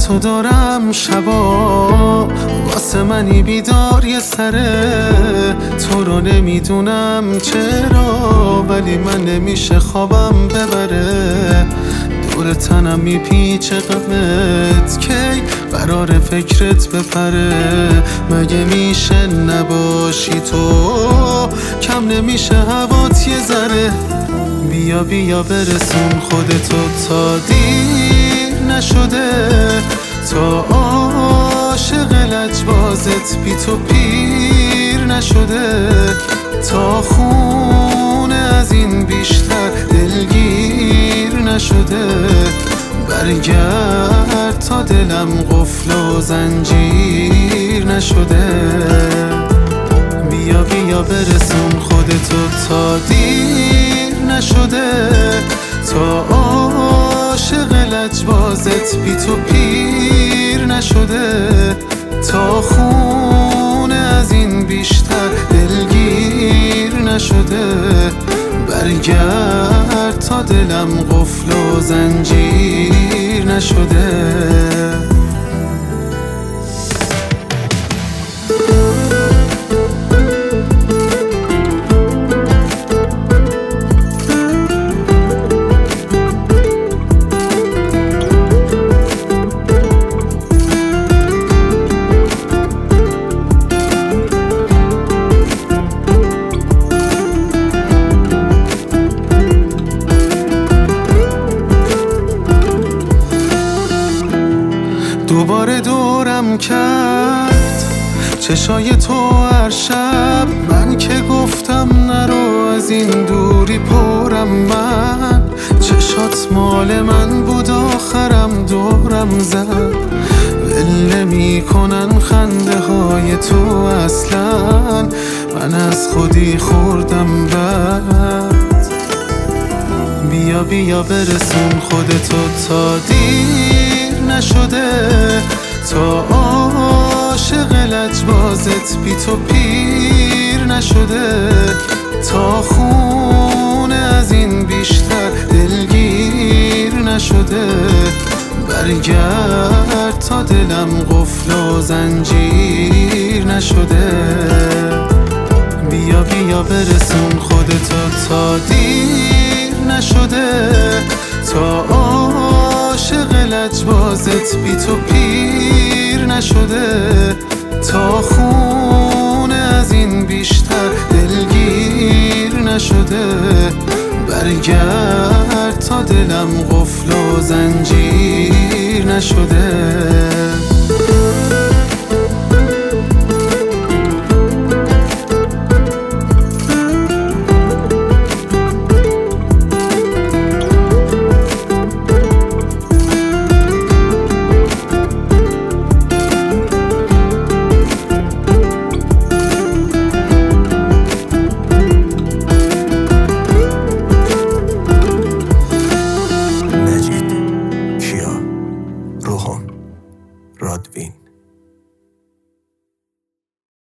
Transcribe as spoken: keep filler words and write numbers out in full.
تو دارم شبا، واسه منی بیدار یه سره. تو رو نمیدونم چرا، ولی من نمیشه خوابم ببره. دور تنم میپیچه غمت، کی قرار فکرت بپره. مگه میشه نباشی تو، کم نمیشه هوات یه ذره. بیا بیا برسون خودتو تا دیر نشده، تا عاشق لجبازت بی تو پیر نشده. تا خونه از این بیشتر دلگیر نشده. برگرد تا دلم قفل و زنجیر نشده. بیا بیا برسون خودتو تا دیر نشده، تا عاشق لجبازت بی تو پیر نشده. تا خونه از این بیشتر دلگیر نشده. برگرد تا دلم قفل و زنجیر نشده. دوباره دورم کرد چشای تو هر شب. من که گفتم نرو از این دوری پرم. من چشات مال من بود آخرم دورم زد. ول نمی‌کنن خنده های تو اصلا، من از خودی خوردم بد. بیا بیا برسون خودتو تا دیر نشده، تا عاشق لجبازت بی تو پیر نشده. تا خونه از این بیشتر دلگیر نشده. برگرد تا دلم قفل و زنجیر نشده. بیا بیا برسون خودتو تا دیر نشده، تا عاشق لجبازت بی تو پیر نشده. تا خونه از این بیشتر دلگیر نشده. برگرد تا دلم قفل و زنجیر نشده.